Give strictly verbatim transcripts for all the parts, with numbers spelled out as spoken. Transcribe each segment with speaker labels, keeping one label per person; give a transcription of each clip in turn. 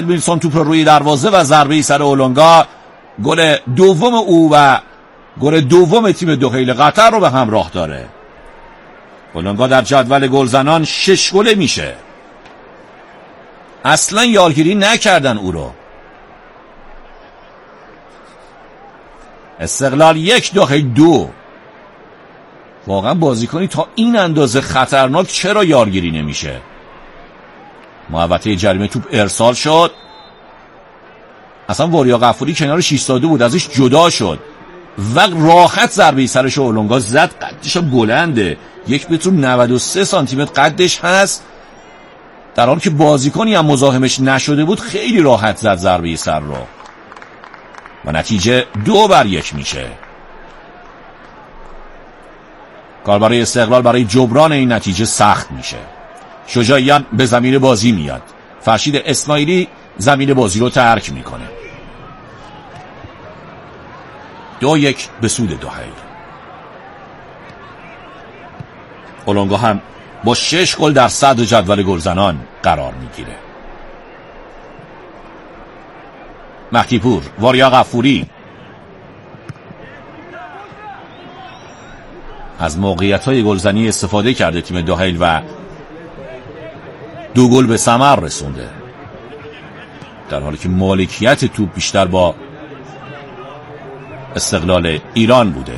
Speaker 1: ادمیلسون توپ رو روی دروازه و ضربه سر اولونگا گل دوم او و گل دوم تیم دخیل قطر رو به همراه داره. اولونگا در جدول گلزنان شش گله میشه. اصلا یارگیری نکردن او رو. استقلال یک دخیل دو. واقعا بازیکنی تا این اندازه خطرناک چرا یارگیری نمیشه؟ محوطه جریمه توپ ارسال شد. اصلا وریا غفوری کنارش ایستاده بود، ازش جدا شد و راحت ضربه سرش اولونگا زد. قدش بلنده، یک متر و نود و سه سانتی متر قدش هست، در حالی که بازیکنی هم مزاحمش نشده بود خیلی راحت زد ضربه سر رو و نتیجه دو بر یک میشه. کار برای استقلال برای جبران این نتیجه سخت میشه. شجاعیان به زمین بازی میاد. فرشید اسماعیلی زمین بازی رو ترک میکنه. دو یک به سود دخیل. اولونگا هم با شش گل در صدر جدول گلزنان قرار میگیره. مهدی پور، وریا غفوری از موقعیت‌های گلزنی استفاده کرده تیم دخیل و دو گل به ثمر رسونده، در حالی که مالکیت توپ بیشتر با استقلال ایران بوده.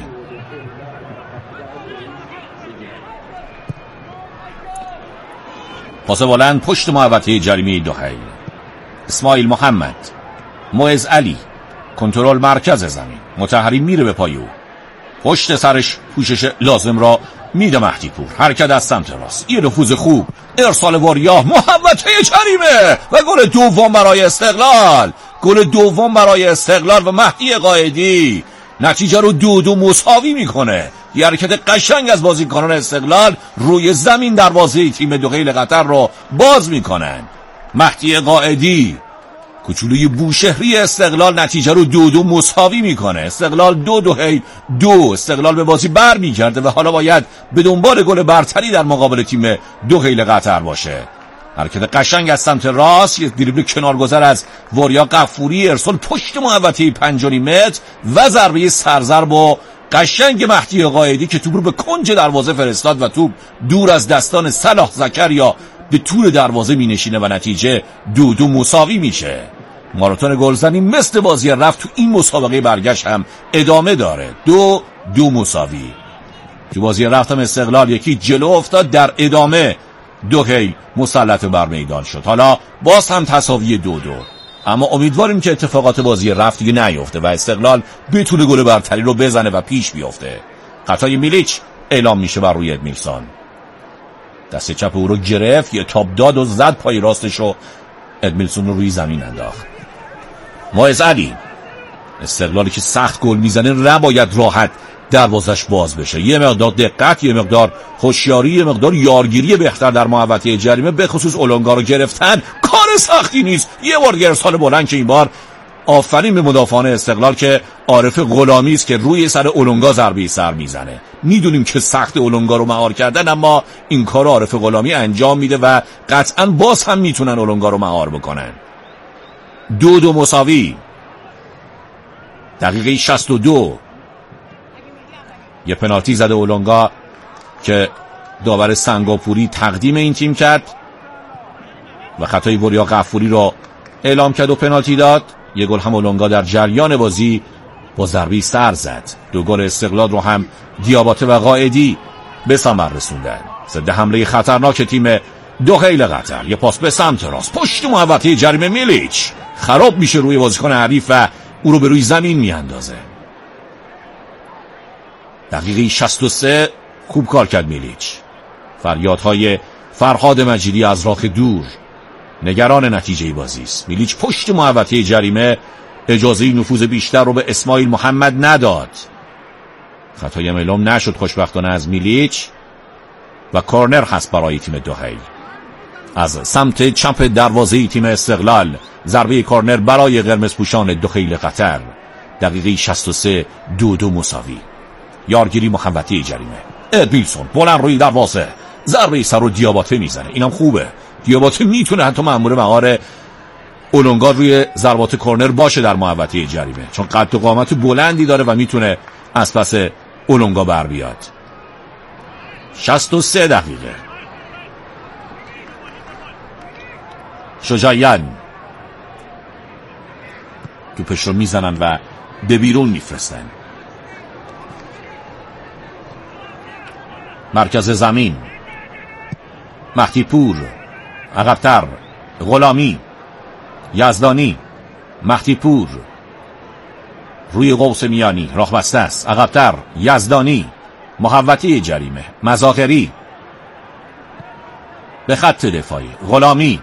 Speaker 1: پاس بلند پشت محوطه جریمه دخیل. اسماعیل محمد، معز علی، کنترل مرکز زمین، مطهری میره به پای او، پشت سرش پوشش لازم را میده مهدی پور، حرکت از سمت راست، یه نفوذ خوب، ارسال وریا، محوطه جریمه و گل دوم برای استقلال. گل دوم برای استقلال و مهدی قائدی نتیجه رو دو دو مساوی میکنه. یه حرکت قشنگ از بازیکنان استقلال روی زمین دروازه تیم دخیل قطر رو باز میکنن. مهدی قائدی کوچولوی بوشهری استقلال نتیجه رو دو دو مساوی میکنه. استقلال دو دخیل دو. استقلال به بازی بر میگرده و حالا باید به دنبال گل برتری در مقابل تیم دخیل قطر باشه. حرکت قشنگ از سمت راست، یک دریبل کنارگذر از وریا غفوری، ارسال پشت محوطه پنج و نیم متر و ضربه سرزرب و قشنگ مهدی قائدی که توپ رو به کنج دروازه فرستاد و توپ دور از دستان صلاح زکریا به طول دروازه می نشینه و نتیجه دو دو مساوی میشه. ماراتون گلزنی مثل بازی رفت تو این مسابقه برگشت هم ادامه داره. دو دو مساوی. تو بازی رفت هم استقلال یکی جلو افتاد، در ادامه دخیل مسلط بر میدان شد. حالا باز هم تساوی دو دو، اما امیدواریم که اتفاقات بازی رفت دیگه نیفته و استقلال بتونه گل برتری رو بزنه و پیش بیفته. خطای میلیچ اعلام میشه بر روی ادمیلسون. دست چپ او رو گرفت، یه تاب داد و زد پای راستش رو، ادمیلسون رو روی زمین انداخت. معز علی، استقلالی که سخت گل میزنه نباید راحت دروازش باز بشه. یه مقدار دقت، یه مقدار هوشیاری، یه مقدار یارگیری بهتر در محوطه جریمه، به خصوص اولونگا رو گرفتن کار سختی نیست. یه بار ارسال بلند که این بار آفرین به مدافعان استقلال که عارف غلامی است که روی سر اولونگا ضربه سر میزنه. میدونیم که سخت اولونگا رو مهار کردن، اما این کار عارف غلامی انجام میده و قطعا باز هم میتونن اولونگا رو مهار بکنن. دو دو مساوی. دقیقه شصت و دو. یه پنالتی زده اولونگا که داور سنگاپوری تقدیم این تیم کرد و خطای وریا غفوری رو اعلام کرد و پنالتی داد. یه گل هم اولونگا در جریان بازی با ضربه سر زد. دو گل استقلال رو هم دیاباته و قائدی به ثمر رسوندن. ضد حمله خطرناک تیم دخیل قطر. یه پاس به سمت راست، پشت محوطه جریمه میلیچ خراب میشه روی بازیکن حریف و او رو به روی زمین میاندازه. دقیقه شصت و سه خوب کار کرد میلیچ. فریادهای فرهاد مجیدی از راه دور نگران نتیجه بازی است. میلیچ پشت محوطه جریمه اجازه نفوذ بیشتر رو به اسماعیل محمد نداد. خطای اعلام نشد خوشبختانه از میلیچ و کورنر هست برای تیم دخیل. از سمت چپ دروازه تیم استقلال ضربه کورنر برای قرمز پوشان دخیل قطر. دقیقه شصت و سه دو دو مساوی. یارگیری محوطه جریمه. ادمیلسون بلند روی دروازه، ضربه سر رو دیاباته میزنه. اینم خوبه، دیاباته میتونه حتی مأمور مهار اولونگا روی ضربات کرنر باشه در محوطه جریمه، چون قد و قامت بلندی داره و میتونه از پس اولونگا بر بیاد. شصت و سه دقیقه. شجاعیان توپش رو میزنن و به بیرون میفرستن. مرکز زمین مهدی پور، عقب‌تر غلامی، یزدانی، مهدی پور روی قوس میانی، راه بسته است، عقب‌تر یزدانی، محوطه جریمه، مزاغری به خط دفاعی، غلامی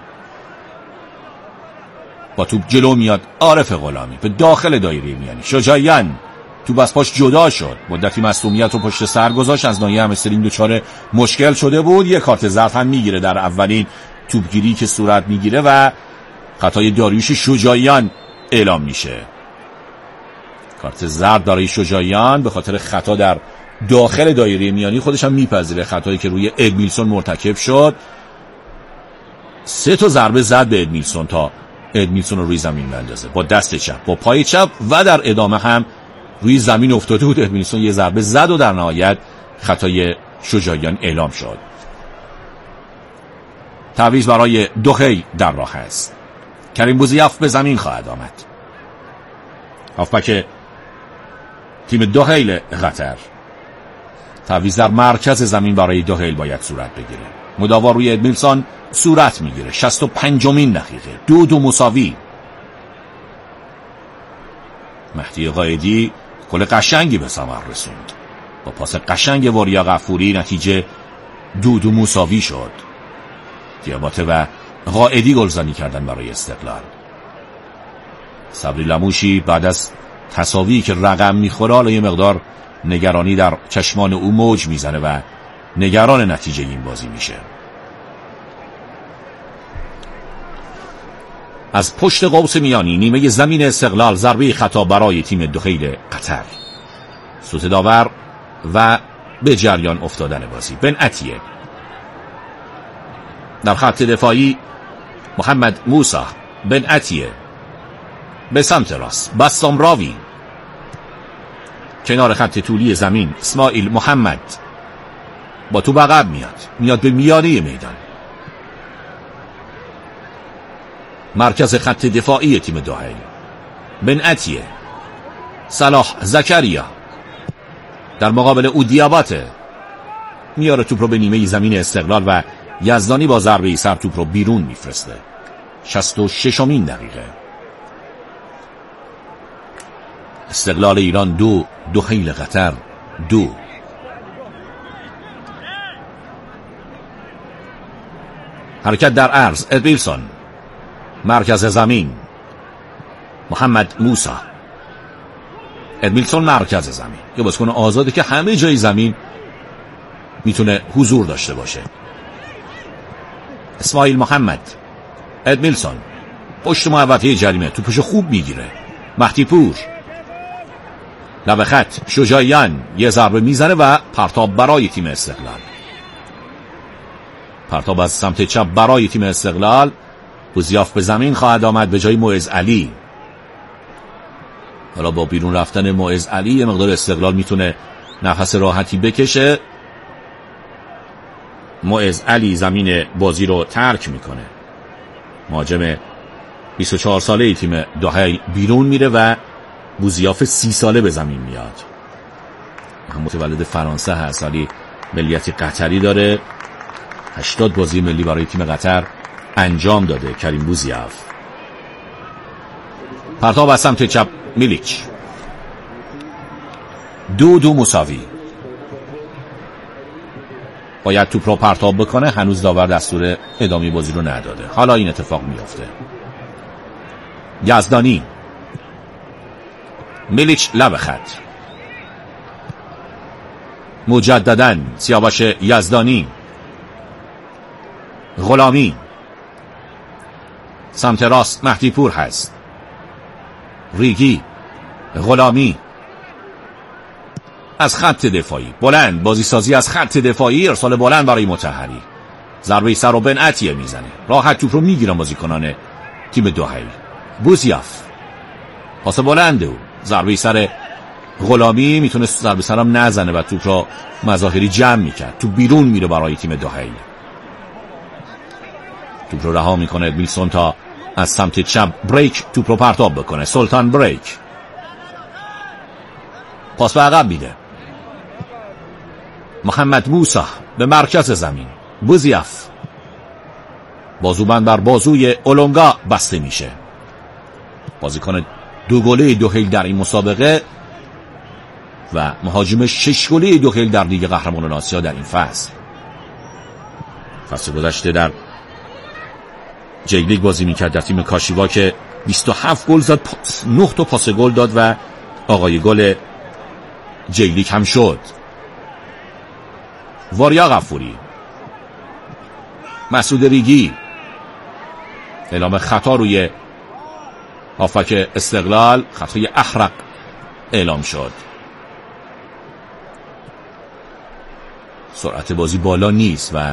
Speaker 1: با توپ جلو میاد، عارف غلامی به داخل دایره میانی. شجاعیان توپ از پاش جدا شد، مدتی مصدومیت رو پشت سر گذاشت، از ناحیه همسترینگ دچار مشکل شده بود. یک کارت زرد هم میگیره در اولین توپگیری که صورت میگیره و خطای داریوش شجاعیان اعلام میشه. کارت زرد برای شجاعیان به خاطر خطا در داخل دایره میانی. خودش هم میپذیره خطایی که روی ادمیلسون مرتکب شد. سه تا ضربه زد به ادمیلسون تا ادمیلسون رو روی زمین بندازه با دست چپ، با پای چپ و در ادامه هم روی زمین افتاده بود. ادمیلسون یه ضربه زد و در نهایت خطای شجاعیان اعلام شد. تعویض برای دوخی در راه است. کریم بوزیاف به زمین خواهد آمد. هافبک تیم دوحیل قطر. تعویض در مرکز زمین برای دوحیل باید صورت بگیره. مداوا روی ادمیلسون صورت میگیره. شصت و پنجمین دقیقه، دو دو مساوی. مهدی قائدی گل قشنگی به ثمر رسوند. با پاس قشنگ وریا غفوری نتیجه دو دو مساوی شد. دیاباته و قائدی گلزنی کردن برای استقلال. صبری لموشی بعد از تساوی که رقم میخوره حالا یه مقدار نگرانی در چشمان او موج میزنه و نگران نتیجه این بازی میشه. از پشت قوس میانی نیمه زمین استقلال ضربه خطا برای تیم دوحیل قطر. سوت داور و به جریان افتادن بازی. بن عطیه در خط دفاعی، محمد موسی، بن عطیه به سمت راست، بسام راوی کنار خط طولی زمین، اسماعیل محمد با تو عقب میاد میاد به میانه میدان. مرکز خط دفاعی تیم دوحیل، بن عطیه، صلاح زکریا در مقابل او دیاباته میاره توپ رو به نیمه زمین استقلال و یزدانی با ضربه سر توپ رو بیرون میفرسته. شصت و ششمین دقیقه. استقلال ایران دو، دوحیل قطر دو. حرکت در عرض، ادمیلسون مرکز زمین، محمد موسی، ادمیلسون مرکز زمین. یه بازیکن آزاده که همه جای زمین میتونه حضور داشته باشه. اسماعیل محمد، ادمیلسون پشت محوطه جریمه توپشو خوب میگیره. مهدی پور لب خط، شجاعیان یه ضربه میزنه و پرتاب برای تیم استقلال. پرتاب از سمت چپ برای تیم استقلال. بوزیاف به زمین خواهد آمد به جای معز علی. حالا با بیرون رفتن معز علی یه مقدار استقلال میتونه نفس راحتی بکشه. معز علی زمین بازی رو ترک میکنه. مهاجم بیست و چهار ساله تیم دوحیل بیرون میره و بوزیاف سی ساله به زمین میاد. هم متولد فرانسه هست ولی ملیت قطری داره. هشتاد بازی ملی برای تیم قطر انجام داده کریم بوزیاف. پرتاب از سمت چپ، میلیچ. دو دو مساوی. باید توپ رو پرتاب بکنه. هنوز داور دستور ادامه بازی رو نداده. حالا این اتفاق میفته. یزدانی، میلیچ لب خط، مجدداً سیاوش یزدانی، غلامی سمت راست، مهدی پور هست، ریگی، غلامی از خط دفاعی بلند، بازی سازی از خط دفاعی، ارسال بلند برای مطهری، ضربه سر و بن عطیه میزنه. راحت توپ رو میگیرن بازیکنان تیم دوحیل. بوزیاف، پاس بلنده او، ضربه سر غلامی، میتونست ضربه سرم نزنه و توپ را مظاهری جمع میکرد. تو بیرون میره برای تیم دهیل. توپ رو رها میکنه ادمیلسون تا از سمت چپ بریک توپ رو پرتاب بکنه. سلطان بریک پاس به عقب میده. محمد موسی به مرکز زمین. بوزیاف بازوبند بر بازوی اولونگا بسته میشه. بازیکن دو گله دهیل در این مسابقه و مهاجم شش گله دهیل در لیگ قهرمانان آسیا در این فصل. فصل گذشته در جی لیگ بازی میکرد در تیم کاشیوا که بیست و هفت گل زد، نه تا پاس گل داد و آقای گل جی لیگ هم شد. واریا غفوری، مسعود ریگی، اعلام خطا روی هافک استقلال، خطای احرق اعلام شد. سرعت بازی بالا نیست و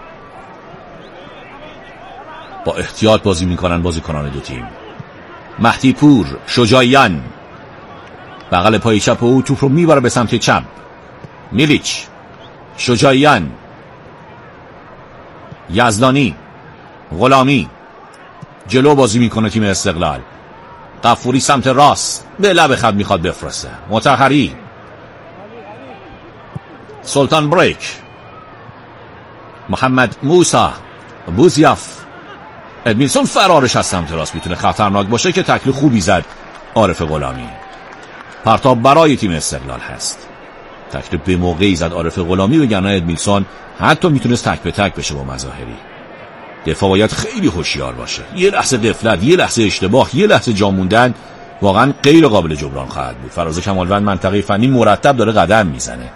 Speaker 1: با احتیاط بازی میکنن بازیکنان دو تیم. مهدی پور، شجاعیان، بغل پای چپ او توپ رو میبره به سمت چپ. میلیچ، شجاعیان، یزدانی، غلامی، جلو بازی میکنه تیم استقلال. غفوری سمت راست به لب خط میخواد بفرسته. مطهری، سلطان بریک، محمد موسی، بوزیاف، ادمیلسون فرارش از سمت راست میتونه خطرناک باشه که تکل خوبی زد عارف غلامی. پرتاب برای تیم استقلال هست. تکل به موقعی زد عارف غلامی، وگرنه ادمیلسون حتی میتونست تک به تک بشه با مظاهری. دفاع باید خیلی هوشیار باشه. یه لحظه غفلت، یه لحظه اشتباه، یه لحظه جا موندن واقعا غیر قابل جبران خواهد بود. فراز کمالوند منطقه فنی مرتب داره قدم میزنه.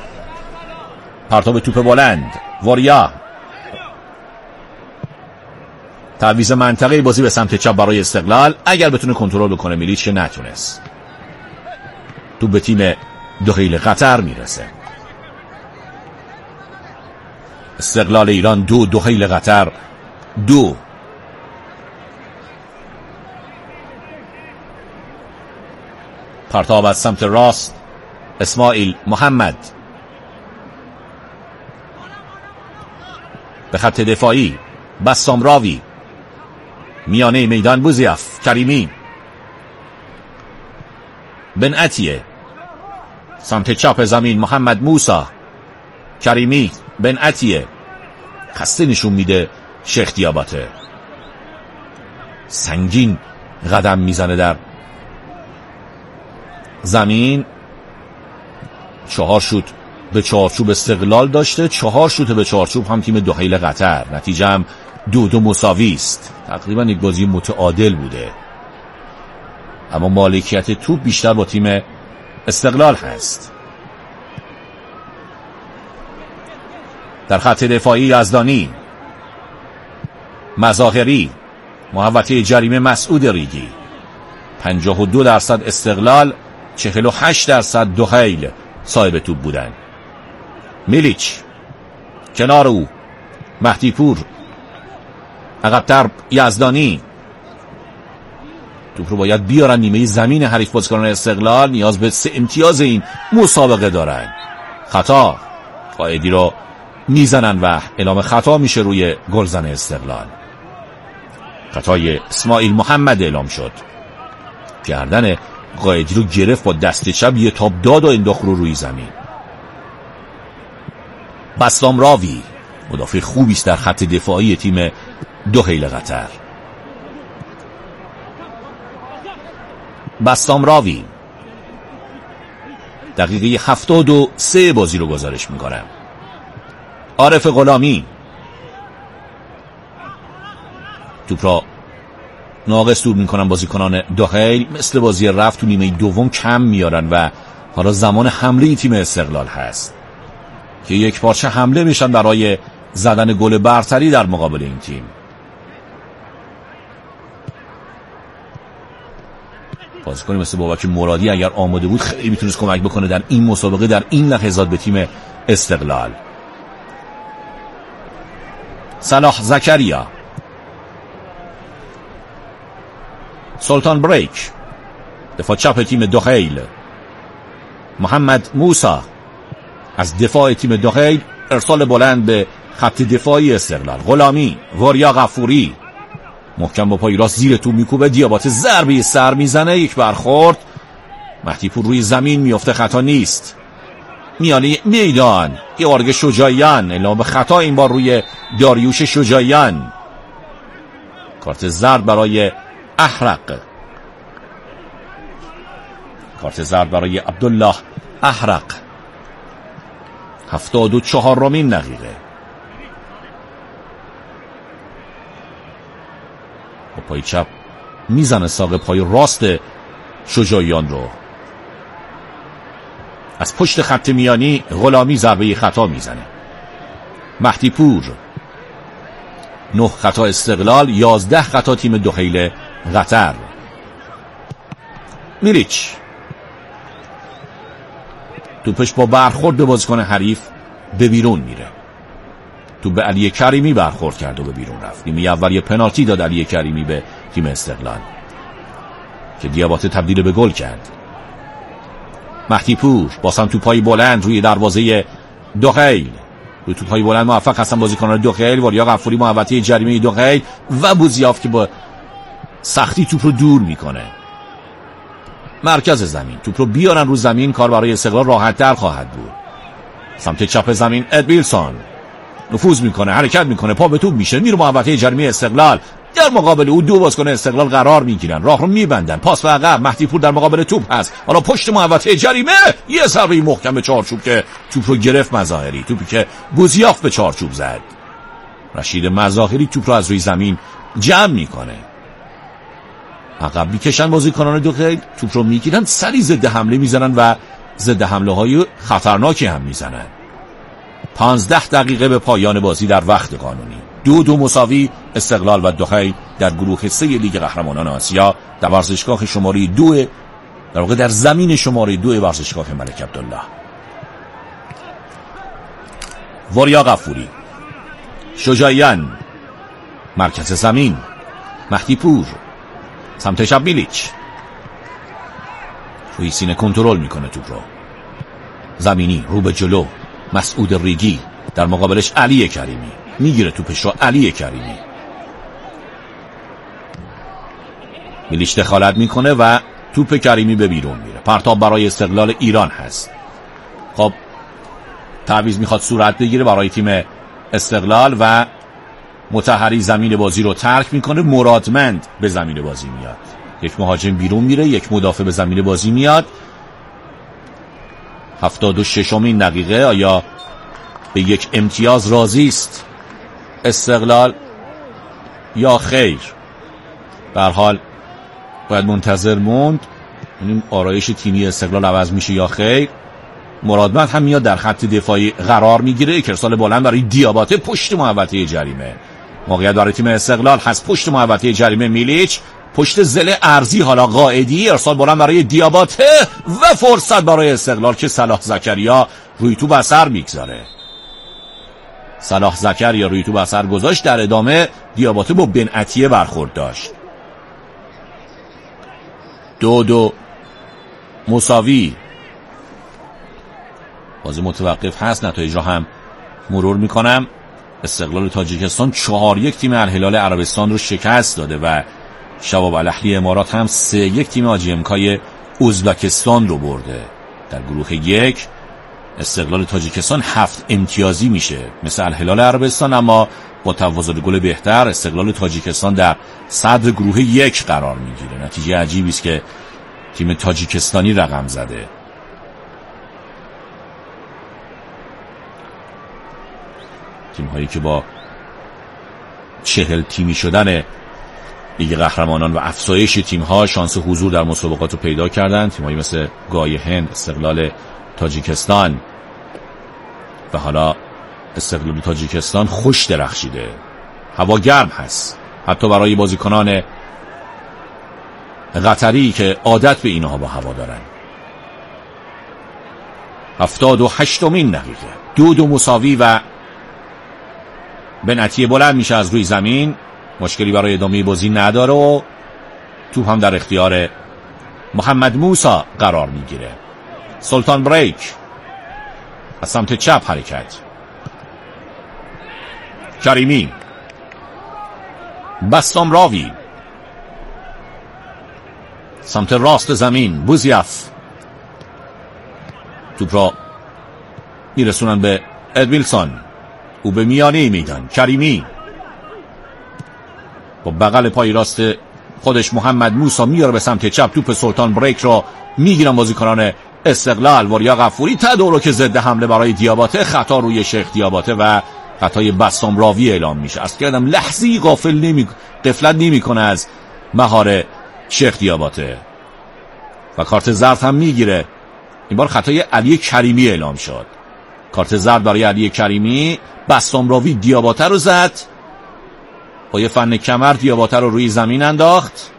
Speaker 1: پرتاب توپ بلند، واریا، تعویض منطقه بازی به سمت چپ برای استقلال. اگر بتونه کنترل بکنه میلیچ که نتونست. توپ به تیم دهیل قطر میرسه. استقلال ایران دو، دهیل قطر دو. پرتاب از سمت راست، اسماعیل محمد به خط دفاعی، بسام راوی، میانه میدان بوزیاف، کریمی، بن عطیه، سمت چپ زمین محمد موسی، کریمی، بن عطیه. خسته نشون میده شیخ دیاباته. سنگین قدم میزنه در زمین. چهار شوت به چارچوب استقلال داشته، چهار شوت به چارچوب هم تیم دهیل قطر. نتیجه هم دو دو مساوی است. تقریبا یک بازی متعادل بوده، اما مالکیت توپ بیشتر با تیم استقلال هست. در خط دفاعی یزدانی، مظاهری، محوطه جریمه مسعود ریگی. پنجاه و دو درصد استقلال، چهل و هشت درصد دهیل صاحب توپ بودن. میلیچ کنار او، مهدی پور، عقب‌تر یزدانی. توپ رو باید بیارن نیمه زمین حریف. بازیکنان استقلال نیاز به سه امتیاز این مسابقه دارن. خطا، قائدی رو میزنن و اعلام خطا میشه روی گلزن استقلال. خطای اسماعیل محمد اعلام شد. گردن قائدی رو گرفت با دست چپ، یه تاب داد و انداخت رو روی زمین. بسام راوی مدافع خوبی است در خط دفاعی تیم دهیل قطر. بسام راوی دقیقه هفتاد و سه بازی رو گزارش میکنم. عارف غلامی توپ را ناقص دور میکنن بازیکنان دهیل. مثل بازی رفت تو نیمه دوم کم میارن و حالا زمان حمله تیم استقلال هست که یک پارچه حمله میشن برای زدن گل برتری در مقابل این تیم. بازیکنی مثل بابک مرادی اگر آماده بود خیلی میتونست کمک بکنه در این مسابقه، در این لحظات به تیم استقلال. صلاح زکریا، سلطان بریک دفاع چپ تیم دخیل، محمد موسی از دفاع تیم دخیل ارسال بلند به خط دفاعی استقلال. غلامی، وریا غفوری محکم با پای راست زیر تو میکوبه، دیاباته ضربه سر میزنه، یک برخورد، مهدی پور روی زمین میفته، خطا نیست. میانه میدان یارگ شجاعیان اعلام خطا، این بار روی داریوش شجاعیان. کارت زرد برای احرق، کارت زرد برای عبدالله احرق. هفتاد و چهارمین دقیقه. با پای چپ میزنه ساق پای راست شجاعیان رو. از پشت خط میانی غلامی ضربه خطا میزنه. مهدی پور. نه خطا استقلال، یازده خطا تیم دخیل قطر. میلیچ توپش با برخورد به بازیکن حریف به بیرون میره. تو به علی کریمی برخورد کرد و به بیرون رفت. نیمه اول یه پنالتی داد علی کریمی به تیم استقلال که دیاباته تبدیل به گل کرد. مهدی پور بازم توپای بلند روی دروازه دخیل. روی توپای بلند موفق هستن بازیکنان دخیل. وریا غفوری محوطه جریمه دخیل و بوزیاف که با سختی توپ رو دور میکنه. مرکز زمین توپ رو بیارن رو زمین، کار برای استقلال راحت تر خواهد بود. سمت چپ زمین ادویلسون نفوذ میکنه، حرکت میکنه، پا به توپ میشه، میره محوطه جریمه استقلال. در مقابل او دو بازیکن استقلال قرار میگیرن، راه رو میبندن، پاس به عقب. مهدی پور در مقابل توپ هست، حالا پشت محوطه جریمه یه ضربه محکم به چارچوب که توپ رو گرفت مظاهری، توپی که بوزیاف به چارچوب زد. رشید مظاهری توپ رو از روی زمین جمع میکنه، عقب میکشن بازیکنان دخیل، توپ رو میگیرن، سری ضد حمله میزنن و ضد حمله های خطرناکی هم میزنن. پانزده دقیقه به پایان بازی در وقت قانونی. دو دو مساوی استقلال و دخیل در گروه سه لیگ قهرمانان آسیا در ورزشگاه شماره دو، در واقع در زمین شماره دو ورزشگاه ملک عبدالله. وریا غفوری، شجاعیان، مرکز زمین مهدی پور، سمت چپ میلیچ روی سینه کنترل میکنه توپ رو. زمینی رو به جلو مسعود ریگی، در مقابلش علی کریمی، میگیره توپش رو علی کریمی. میلیچ دخالت میکنه و توپ کریمی به بیرون میره. پرتاب برای استقلال ایران هست. خب تعویض میخواد صورت بگیره برای تیم استقلال و مطهری زمین بازی رو ترک میکنه. مرادمند به زمین بازی میاد. یک مهاجم بیرون میره، یک مدافع به زمین بازی میاد. هفتاد و ششمین دقیقه. آیا به یک امتیاز راضی است استقلال یا خیر؟ به هر حال باید منتظر موند ببینیم آرایش تیمی استقلال عوض میشه یا خیر. مرادمند هم میاد در خط دفاعی قرار میگیره. یک ارسال بلند برای دیاباته پشت محوطه جریمه. موقعیت برای تیم استقلال هست پشت محوطه جریمه. میلیچ پشت زل ارضی، حالا قائدی، ارسال بلند برای دیاباته و فرصت برای استقلال که صلاح زکریا روی تو بسر میگذاره. صلاح زکریا روی تو بسر گذاشت. در ادامه دیاباته با بن عطیه برخورد داشت. دو دو مساوی. بازی متوقف هست. نتایج را هم مرور میکنم. استقلال تاجیکستان چهار یک تیم الهلال عربستان رو شکست داده و شباب الاهلی امارات هم سه یک تیم آجیمکای ازبکستان رو برده. در گروه یک استقلال تاجیکستان هفت امتیازی میشه مثل الهلال عربستان، اما با تفاضل گل بهتر استقلال تاجیکستان در صدر گروه یک قرار میگیره. نتیجه عجیبی است که تیم تاجیکستانی رقم زده. تیم هایی که با چهل تیمی شدن لیگ قهرمانان و افزایش تیم ها شانس حضور در مسابقات رو پیدا کردن. تیم هایی مثل گای هند، استقلال تاجیکستان و حالا استقلال تاجیکستان خوش درخشیده. هوا گرم هست حتی برای بازیکنان قطری که عادت به اینها با هوا دارن. هفتاد و هشتمین دقیقه. دو دو مساوی و بن عطیه بلند میشه از روی زمین. مشکلی برای ادامه بازی نداره و توپ هم در اختیار محمد موسی قرار میگیره. سلطان بریک از سمت چپ حرکت. کریمی، بسام راوی سمت راست زمین. بوزیاف توپ را میرسونن به ادویلسون، او به میانه میدان. کریمی با بغل پای راست خودش محمد موسی میاره به سمت چپ. توپ سلطان بریک را میگیرن بازیکنان استقلال. وریا غفوری تدارک ضد حمله برای دیاباته، خطا روی شیخ دیاباته و خطای بسام راوی اعلام میشه. از کردم لحظی غافل نمی غفلت نمیکنه از مهار شیخ دیاباته و کارت زرد هم میگیره. این بار خطای علی کریمی اعلام شد. کارت زرد برای علی کریمی. بسام راوی دیاباته رو زد، با یه فن کمر دیاباته رو روی زمین انداخت.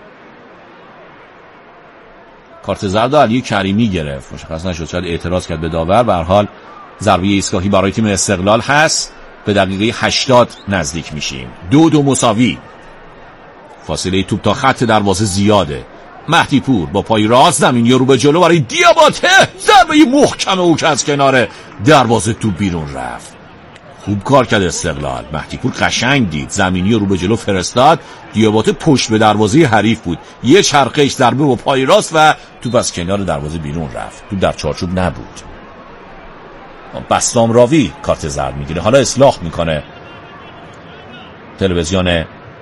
Speaker 1: کارت زرد علی کریمی گرفت. مشخص نشد، شاید اعتراض کرد به داور. به هر حال ضربه ایستگاهی برای تیم استقلال هست. به دقیقه هشتاد نزدیک میشیم. دو دو مساوی. فاصله توپ تا خط دروازه زیاده. مهدی پور با پای راست زمینی رو به جلو برای دیاباته. ضربه محکم او که از کنار دروازه توپ بیرون رفت. خوب کار کرد استقلال. مهدی پور قشنگ دید، زمینی رو به جلو فرستاد. دیاباته پشت به دروازه حریف بود، یه چرخش ضربه با پای راست و توپ از کنار دروازه بیرون رفت. توپ در چارچوب نبود. بسام راوی کارت زرد میگیره. حالا اصلاح میکنه تلویزیون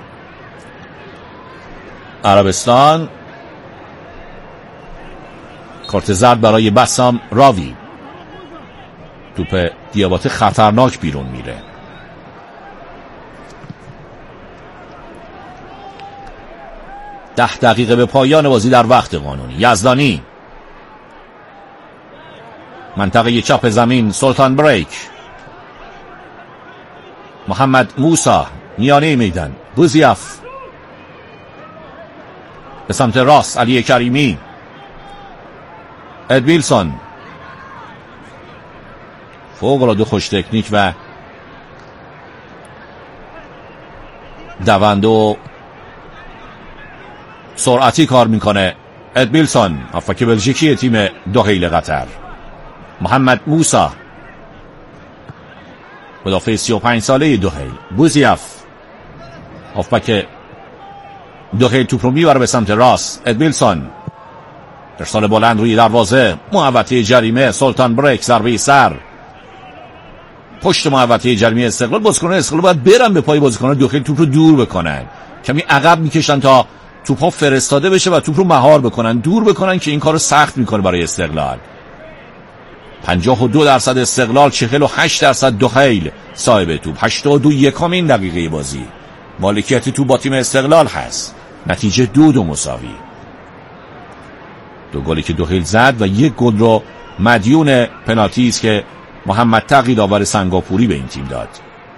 Speaker 1: عربستان. کارت زرد برای بسام راوی. توپ دیاباته خطرناک بیرون میره. ده دقیقه به پایان بازی در وقت قانونی. یزدانی منطقه چپ زمین. سلطان بریک، محمد موسی میانه میدان. بوزیاف به سمت راست. علی کریمی، ادویلسون فوق العاده خوش تکنیک و دوند و سرعتی کار میکنه. ادویلسون هافبک بلژیکی تیم دحیل قطر. محمد موسی مدافع سی و پنج ساله دحیل. بوزیاف هافبک دحیل توپ رو میبره به سمت راست. ادویلسون ارسال بلند روی دروازه. محوطه جریمه. سلطان بریک ضربه سر پشت محوطه جریمه استقلال. بازیکنان استقلال باید برن به پای بازیکنان دحیل، توپ رو دور بکنن، کمی عقب میکشن تا توپ ها فرستاده بشه و توپ رو مهار بکنن، دور بکنن که این کارو سخت میکنه برای استقلال. پنجاه و دو درصد استقلال، چهل و هشت درصد دحیل صاحب توپ. هشتاد و دو یکمین دقیقه بازی مالکیت توپ با تیم استقلال هست. نتیجه دو دو مساوی. دو گلی که دحیل زد و یک گل رو مدیون پنالتی است که محمد تقی داور سنگاپوری به این تیم داد.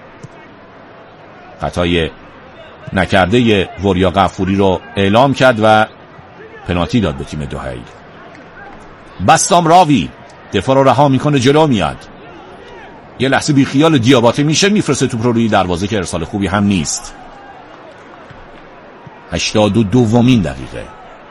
Speaker 1: خطای نکرده وریا غفوری رو اعلام کرد و پنالتی داد به تیم دحیل. بسام راوی دفاع رو رها میکنه، جلو میاد. یه لحظه بی خیال دیاباته میشه، میفرسته توپ رو روی دروازه که ارسال خوبی هم نیست. هشتاد و دومین دقیقه.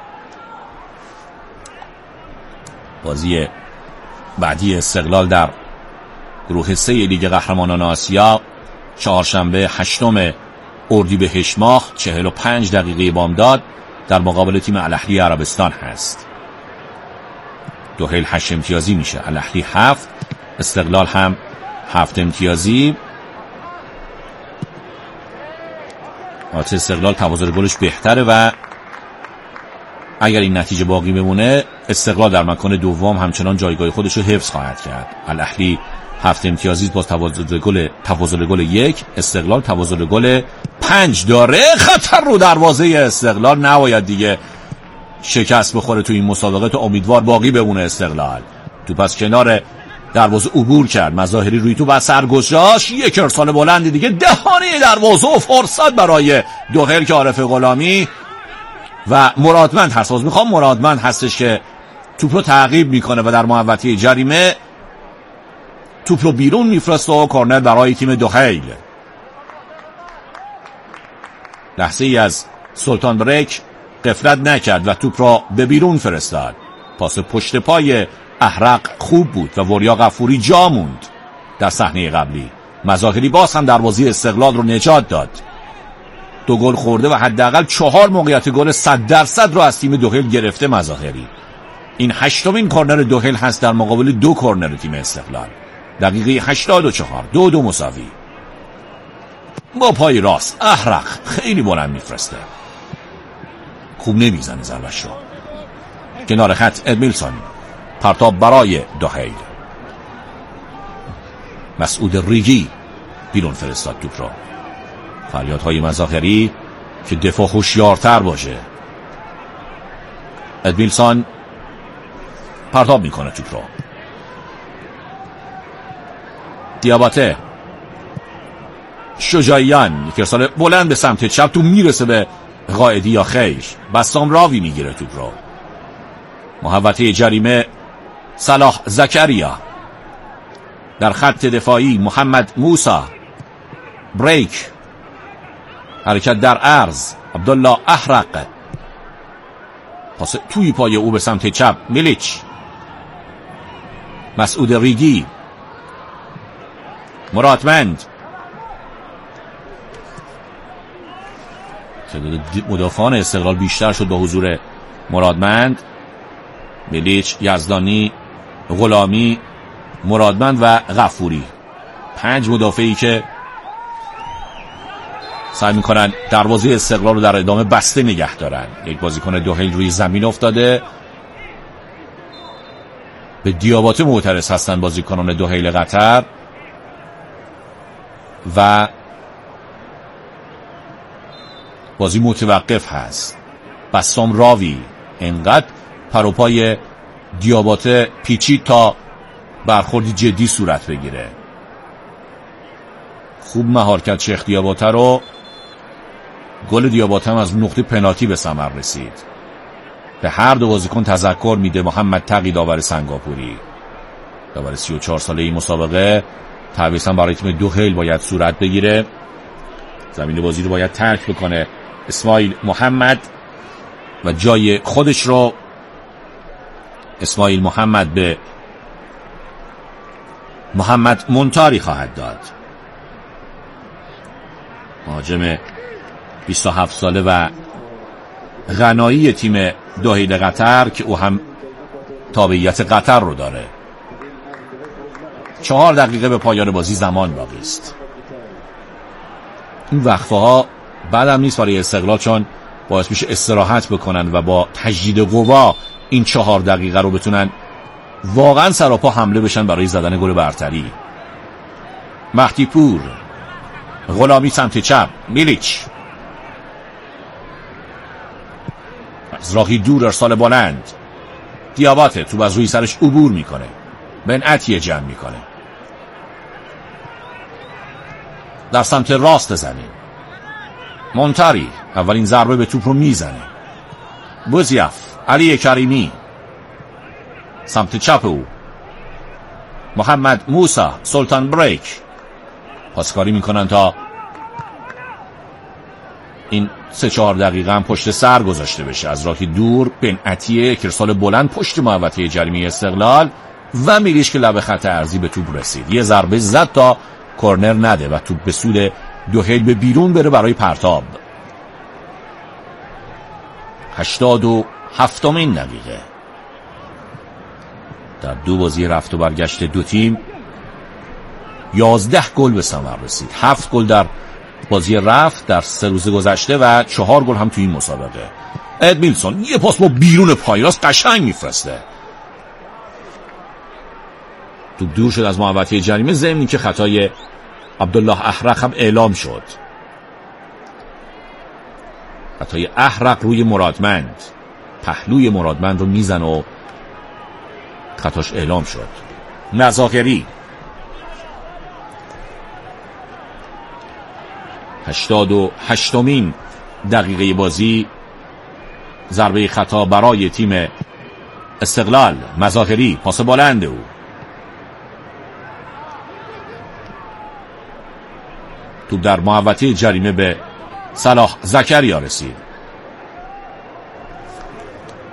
Speaker 1: بازی بعدی استقلال در گروه سه لیگ قهرمانان آسیا چهارشنبه هشتم اردیبهشت ماه چهل و پنج دقیقه بامداد در مقابل تیم الاهلی عربستان هست. دحیل هشت امتیازی میشه، الاهلی هفت، استقلال هم هفت امتیازی. البته استقلال تفاضل گلش بهتره و اگر این نتیجه باقی بمونه استقلال در مکان دوم همچنان جایگاه خودش رو حفظ خواهد کرد. الاهلی هفت امتیازی با تفاضل گل تفاضل گل یک، استقلال تفاضل گل پنج داره. خطر رو دروازه استقلال، نباید دیگه شکست بخوره تو این مسابقه، تو امیدوار باقی بمونه استقلال. تو پس کنار دروازه عبور کرد، مظاهری روی تو و سرگذشت، یک ارسال بلند دیگه دهانه دروازه و فرصت برای دحیل که عارف غلامی و مرادمند هست. باز میخوام مرادمند هستش که توپ رو تعقیب میکنه و در محوطه جریمه توپ رو بیرون میفرسته و کورنر برای تیم دحیل. لحظه ای از سلطان بریک غفلت نکرد و توپ را به بیرون فرستاد. پاس پشت پای احرق خوب بود و وریا غفوری جا موند. در صحنه قبلی مظاهری باز هم دروازه استقلال رو نجات داد. دو گل خورده و حداقل چهار موقعیت گل صد درصد رو از تیم دوحیل گرفته مظاهری. این هشتمین کورنر دوحیل هست در مقابل دو کورنر تیم استقلال. دقیقه هشتاد و چهار، دو دو مساوی. با پای راست احرق خیلی بلند میفرسته، خوب نمیزنه ضربش رو. کنار خط ادمیلسون، پرتاب برای دوحیل. مسعود ریگی بیرون فرستاد توپ رو. فریادهای مظاهری که دفاع هوشیارتر باشه. ادمیلسون پرتاب میکنه توپ رو. دیاباته، شجاعیان یک ارسال بلند به سمت چپ، تو میرسه به قائدی یا خیر. بسام راوی میگیره توپ رو. محوطه جریمه صلاح زکریا. در خط دفاعی محمد موسی. بریک، حرکت در عرض عبدالله احرق. پاس توی پای او به سمت چپ میلیچ. مسعود ریگی، مرادمند. تعداد مدافعان استقلال بیشتر شد با حضور مرادمند. میلیچ، یزدانی، غلامی، مرادمند و غفوری. پنج مدافعی که سعی میکنن دروازه استقلال رو در ادامه بسته نگه دارن. یک بازیکن دوحیل روی زمین افتاده. به دیاباته معترض هستن بازیکنان دوحیل قطر و بازی متوقف هست. بسام راوی انقدر پروپای دیاباته پیچید تا برخوردی جدی صورت بگیره. خوب مهار کرد شیخ دیاباته رو. گل دیاباته هم از نقطه پنالتی به ثمر رسید. به هر دو بازیکن تذکر میده محمد تقی داور سنگاپوری. داور سی و چهار ساله این مسابقه. تعویض هم برای تیم دوحیل باید صورت بگیره. زمین بازی رو باید ترک بکنه اسماعیل محمد و جای خودش رو اسماعیل محمد به محمد منتاری خواهد داد. مهاجم بیست و هفت ساله و غنایی تیم دوحیل قطر که او هم تابعیت قطر رو داره. چهار دقیقه به پایان بازی زمان باقی است. این وقفه ها بعدم نیست برای استقلال، چون باعث میشه استراحت بکنن و با تجدید قوا این چهار دقیقه رو بتونن واقعا سراپا حمله بشن برای زدن گل برتری. مهدی پور، غلامی سمت چپ، میلیچ از راهی دور ارسال بلند. دیاباته توپ از روی سرش عبور میکنه. بن عطیه جمع میکنه در سمت راست زمین. منتاری اولین ضربه به توپ رو میزنه. بوزیف، علی کریمی سمت چپ او. محمد موسی، سلطان بریک پاسکاری میکنن تا این سه چهار دقیقه هم پشت سر گذاشته بشه. از راهی دور بن عطیه یک ارسال بلند پشت محوطه جریمه استقلال و میلیش که لب خط ارضی به توپ رسید. یه ضربه زد تا کورنر نده و توپ به سود دوحیل به بیرون بره برای پرتاب. هشتاد و هفتمین دقیقه. در دو بازی رفت و برگشت دو تیم یازده گل به ثمر رسید. هفت گل در بازی رفت در سه روز گذشته و چهار گل هم توی این مسابقه. ادمیلسون یه پاس با بیرون پای راست قشنگ میفرسته. توپ دور شد از محوطه جریمه، ضمنی که خطای عبدالله احرق هم اعلام شد. خطای احرق روی مرادمند، پهلوی مرادمند رو میزن و خطاش اعلام شد. مظاهری هشتاد و هشتمین دقیقه بازی، ضربه خطا برای تیم استقلال. مظاهری پاس بلند او. توپ در محوطه جریمه به صلاح زکریا رسید.